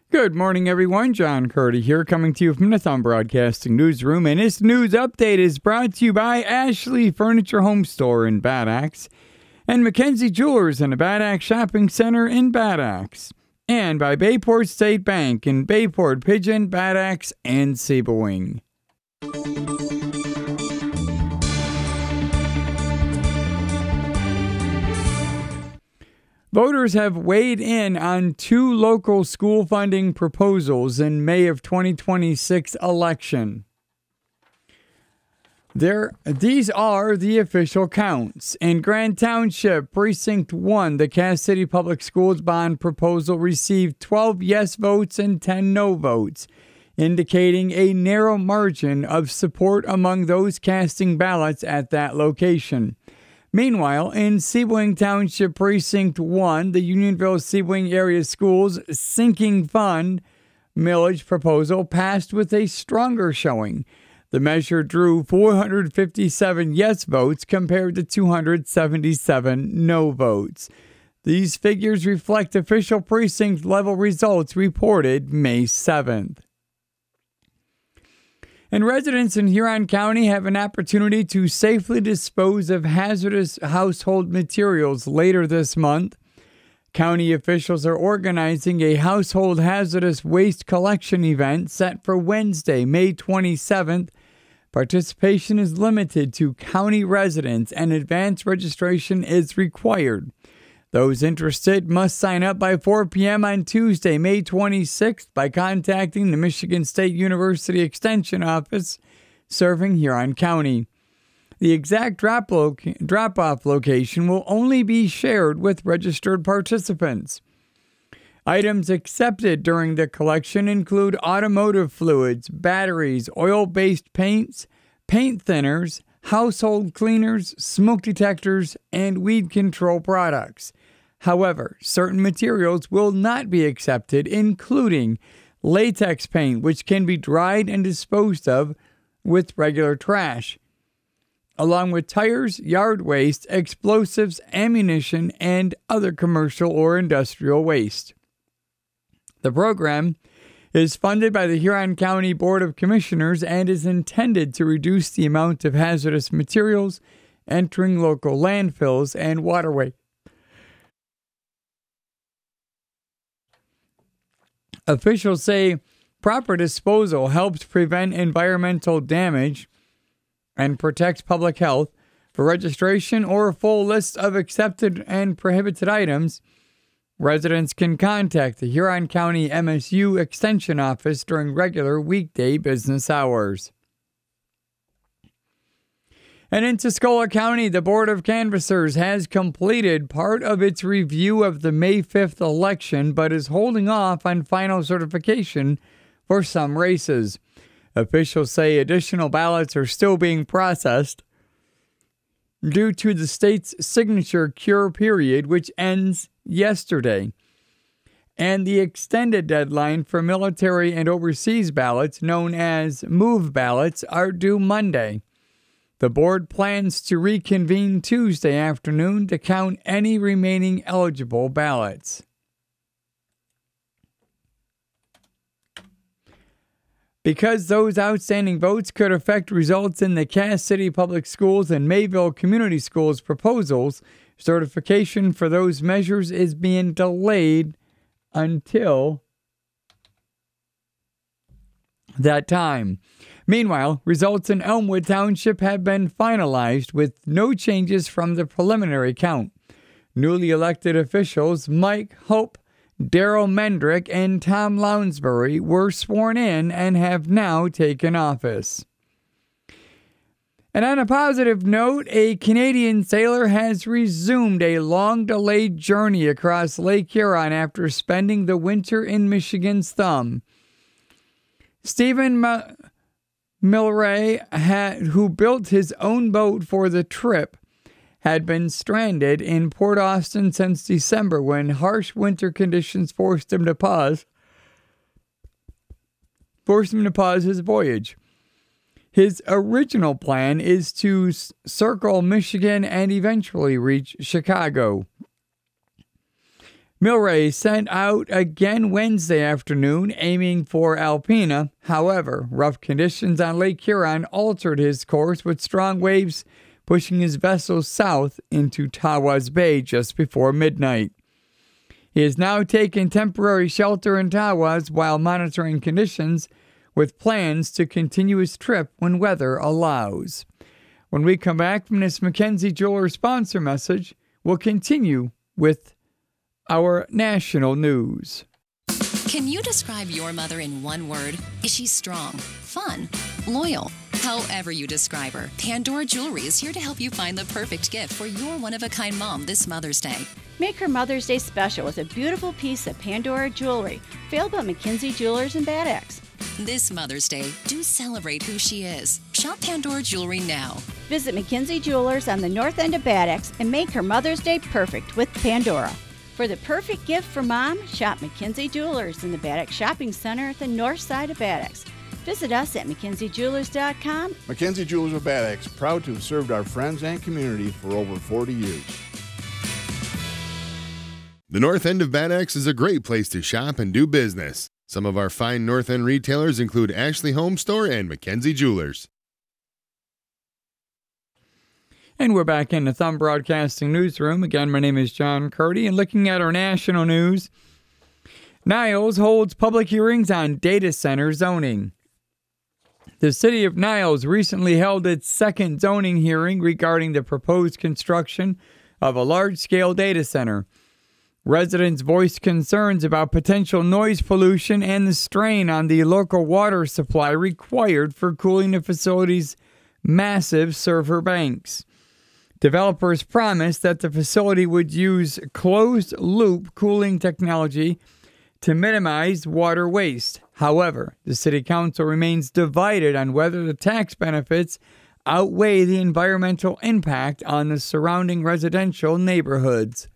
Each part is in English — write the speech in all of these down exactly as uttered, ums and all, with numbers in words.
Good morning, everyone. John Curdy here, coming to you from the Thumb Broadcasting Newsroom. And this news update is brought to you by Ashley Furniture Home Store in Bad Axe and Mackenzie Jewelers in the Bad Axe Shopping Center in Bad Axe, and by Bayport State Bank in Bayport, Pigeon, Bad Axe, and Sebelwing. Voters have weighed in on two local school funding proposals in May of twenty twenty-six election. There, these are the official counts. In Grand Township, Precinct one, the Cass City Public Schools bond proposal received twelve yes votes and ten no votes, indicating a narrow margin of support among those casting ballots at that location. Meanwhile, in Sebelwing Township Precinct one, the Unionville-Sebelwing Area Schools Sinking Fund millage proposal passed with a stronger showing. The measure drew four hundred fifty-seven yes votes compared to two hundred seventy-seven no votes. These figures reflect official precinct-level results reported May seventh. And residents in Huron County have an opportunity to safely dispose of hazardous household materials later this month. County officials are organizing a household hazardous waste collection event set for Wednesday, May twenty-seventh. Participation is limited to county residents and advance registration is required. Those interested must sign up by four p.m. on Tuesday, May twenty-sixth by contacting the Michigan State University Extension Office serving Huron County. The exact drop lo- drop-off location will only be shared with registered participants. Items accepted during the collection include automotive fluids, batteries, oil-based paints, paint thinners, household cleaners, smoke detectors, and weed control products. However, certain materials will not be accepted, including latex paint, which can be dried and disposed of with regular trash, along with tires, yard waste, explosives, ammunition, and other commercial or industrial waste. The program is funded by the Huron County Board of Commissioners and is intended to reduce the amount of hazardous materials entering local landfills and waterways. Officials say proper disposal helps prevent environmental damage and protects public health. For registration or a full list of accepted and prohibited items, residents can contact the Huron County M S U Extension Office during regular weekday business hours. And in Tuscola County, the Board of Canvassers has completed part of its review of the May fifth election, but is holding off on final certification for some races. Officials say additional ballots are still being processed due to the state's signature cure period, which ends yesterday, and the extended deadline for military and overseas ballots, known as MOVE ballots, are due Monday. The board plans to reconvene Tuesday afternoon to count any remaining eligible ballots. Because those outstanding votes could affect results in the Cass City Public Schools and Mayville Community Schools proposals, certification for those measures is being delayed until that time. Meanwhile, results in Elmwood Township have been finalized with no changes from the preliminary count. Newly elected officials Mike Hope, Daryl Mendrick, and Tom Lounsbury were sworn in and have now taken office. And on a positive note, a Canadian sailor has resumed a long-delayed journey across Lake Huron after spending the winter in Michigan's Thumb. Stephen Ma- Milray, had, who built his own boat for the trip, had been stranded in Port Austin since December when harsh winter conditions forced him to pause, forced him to pause his voyage. His original plan is to circle Michigan and eventually reach Chicago. Milray sent out again Wednesday afternoon, aiming for Alpena. However, rough conditions on Lake Huron altered his course, with strong waves pushing his vessel south into Tawas Bay just before midnight. He has now taken temporary shelter in Tawas while monitoring conditions, with plans to continue his trip when weather allows. When we come back from this Mackenzie Jewelers sponsor message, we'll continue with our national news. Can you describe your mother in one word? Is she strong, fun, loyal? However you describe her, Pandora Jewelry is here to help you find the perfect gift for your one-of-a-kind mom this Mother's Day. Make her Mother's Day special with a beautiful piece of Pandora Jewelry, available at Mackenzie Jewelers in Bad Axe. This Mother's Day, do celebrate who she is. Shop Pandora Jewelry now. Visit Mackenzie Jewelers on the north end of Bad Axe and make her Mother's Day perfect with Pandora. For the perfect gift for mom, shop Mackenzie Jewelers in the Bad Axe Shopping Center at the north side of Bad Axe. Visit us at mackenzie jewelers dot com. Mackenzie Jewelers of Bad Axe, proud to have served our friends and community for over forty years. The north end of Bad Axe is a great place to shop and do business. Some of our fine north end retailers include Ashley Home Store and Mackenzie Jewelers. And we're back in the Thumb Broadcasting Newsroom. Again, my name is John Curdy, and looking at our national news, Niles holds public hearings on data center zoning. The city of Niles recently held its second zoning hearing regarding the proposed construction of a large-scale data center. Residents voiced concerns about potential noise pollution and the strain on the local water supply required for cooling the facility's massive server banks. Developers promised that the facility would use closed-loop cooling technology to minimize water waste. However, the City Council remains divided on whether the tax benefits outweigh the environmental impact on the surrounding residential neighborhoods.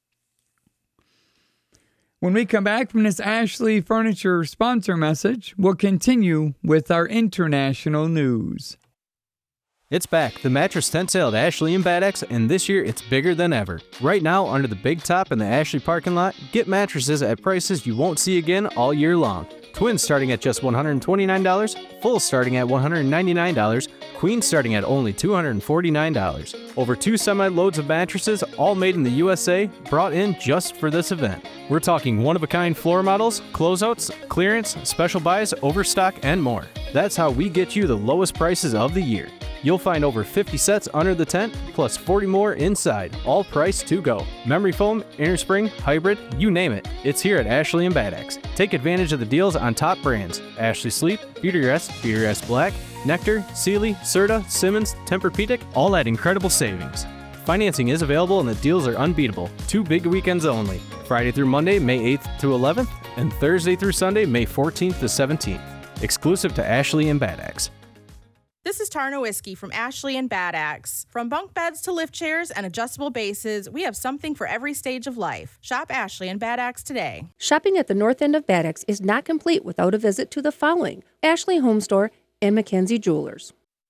When we come back from this Ashley Furniture sponsor message, we'll continue with our international news. It's back, the mattress tent sale at Ashley and Bad Axe, and this year it's bigger than ever. Right now, under the big top in the Ashley parking lot, get mattresses at prices you won't see again all year long. Twins starting at just one hundred twenty-nine dollars, full starting at one hundred ninety-nine dollars, queen starting at only two hundred forty-nine dollars. Over two semi-loads of mattresses, all made in the U S A, brought in just for this event. We're talking one-of-a-kind floor models, closeouts, clearance, special buys, overstock, and more. That's how we get you the lowest prices of the year. You'll find over fifty sets under the tent, plus forty more inside, all priced to go. Memory foam, inner spring, hybrid, you name it. It's here at Ashley and Bad Axe. Take advantage of the deals on top brands: Ashley Sleep, Beautyrest, Beautyrest Black, Nectar, Sealy, Serta, Simmons, Tempur-Pedic, all at incredible savings. Financing is available and the deals are unbeatable. Two big weekends only. Friday through Monday, May eighth to eleventh, and Thursday through Sunday, May fourteenth to seventeenth. Exclusive to Ashley and Bad Axe. This is Tarna Whiskey from Ashley and Bad Axe. From bunk beds to lift chairs and adjustable bases, we have something for every stage of life. Shop Ashley and Bad Axe today. Shopping at the north end of Bad Axe is not complete without a visit to the following: Ashley Home Store and Mackenzie Jewelers.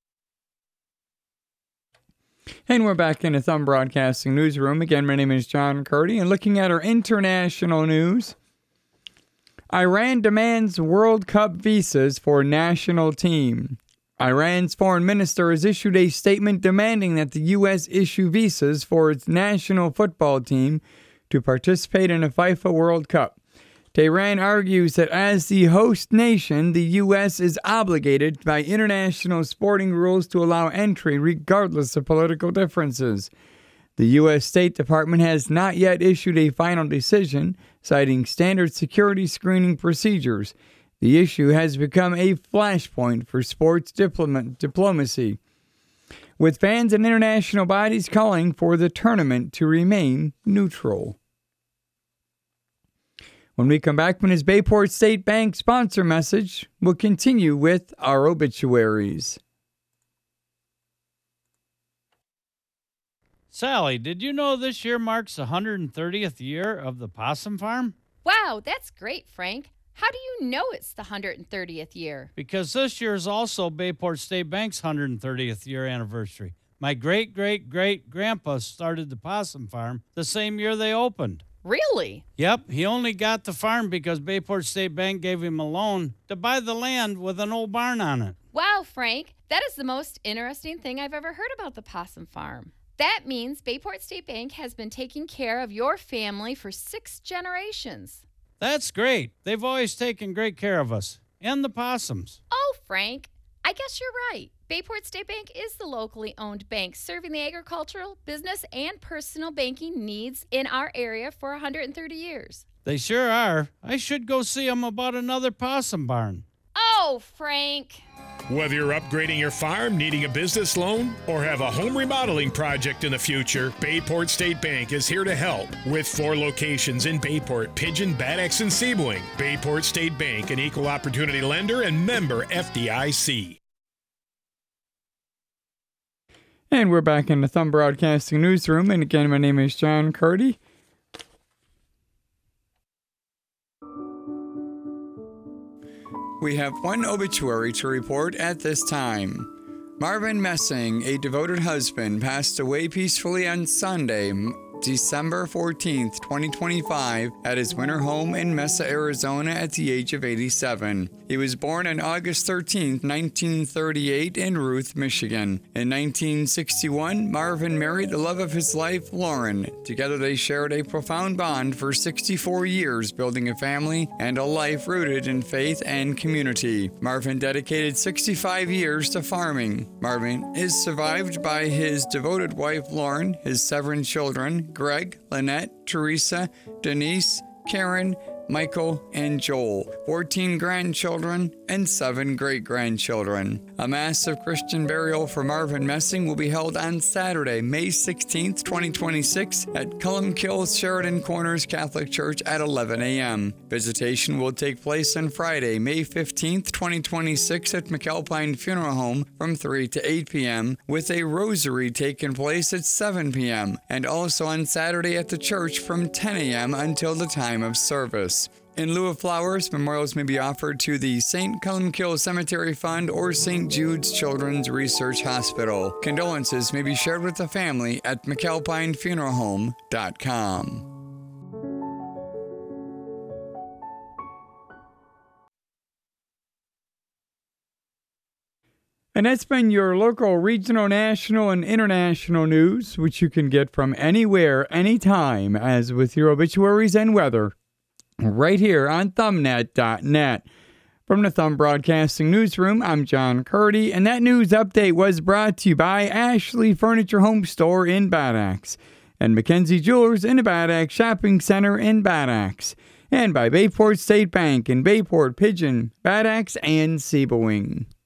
And we're back in the Thumb Broadcasting Newsroom. Again, my name is John Curdy, and looking at our international news, Iran demands World Cup visas for national team. Iran's foreign minister has issued a statement demanding that the U S issue visas for its national football team to participate in a FIFA World Cup. Tehran argues that as the host nation, the U S is obligated by international sporting rules to allow entry regardless of political differences. The U S State Department has not yet issued a final decision, citing standard security screening procedures. The issue has become a flashpoint for sports diploma- diplomacy, with fans and international bodies calling for the tournament to remain neutral. When we come back from his Bayport State Bank sponsor message, we'll continue with our obituaries. Sally, did you know this year marks the one hundred thirtieth year of the Possum Farm? Wow, that's great, Frank. How do you know it's the one hundred thirtieth year? Because this year is also Bayport State Bank's one hundred thirtieth year anniversary. My great-great-great-grandpa started the Possum Farm the same year they opened. Really? Yep, he only got the farm because Bayport State Bank gave him a loan to buy the land with an old barn on it. Wow, Frank, that is the most interesting thing I've ever heard about the Possum Farm. That means Bayport State Bank has been taking care of your family for six generations. That's great. They've always taken great care of us and the possums. Oh, Frank, I guess you're right. Bayport State Bank is the locally owned bank serving the agricultural, business, and personal banking needs in our area for one hundred thirty years. They sure are. I should go see them about another possum barn. Oh, Frank. Whether you're upgrading your farm, needing a business loan, or have a home remodeling project in the future, Bayport State Bank is here to help. With four locations in Bayport, Pigeon, Bad Axe, and Sebling. Bayport State Bank, an equal opportunity lender and member F D I C. And we're back in the Thumb Broadcasting Newsroom. And again, my name is John Curdy. We have one obituary to report at this time. Marvin Messing, a devoted husband, passed away peacefully on Sunday, December fourteenth, twenty twenty-five, at his winter home in Mesa, Arizona at the age of eighty-seven. He was born on August thirteenth, nineteen thirty-eight in Ruth, Michigan. In nineteen sixty-one, Marvin married the love of his life, Lauren. Together they shared a profound bond for sixty-four years, building a family and a life rooted in faith and community. Marvin dedicated sixty-five years to farming. Marvin is survived by his devoted wife, Lauren, his seven children, Greg, Lynette, Teresa, Denise, Karen, Michael, and Joel, fourteen grandchildren, and seven great-grandchildren. A mass of Christian burial for Marvin Messing will be held on Saturday, May sixteenth, twenty twenty-six, at Columkill Sheridan Corners Catholic Church at eleven a.m. Visitation will take place on Friday, May fifteenth, twenty twenty-six, at McAlpine Funeral Home from three to eight p.m., with a rosary taking place at seven p.m., and also on Saturday at the church from ten a.m. until the time of service. In lieu of flowers, memorials may be offered to the Saint Columkill Cemetery Fund or Saint Jude's Children's Research Hospital. Condolences may be shared with the family at McAlpine Funeral Home dot com. And that's been your local, regional, national, and international news, which you can get from anywhere, anytime, as with your obituaries and weather, right here on thumbnet dot net. From the Thumb Broadcasting Newsroom, I'm John Curdy, and that news update was brought to you by Ashley Furniture Home Store in Bad Axe, and Mackenzie Jewelers in the Bad Axe Shopping Center in Bad Axe, and by Bayport State Bank in Bayport, Pigeon, Bad Axe, and Sebling.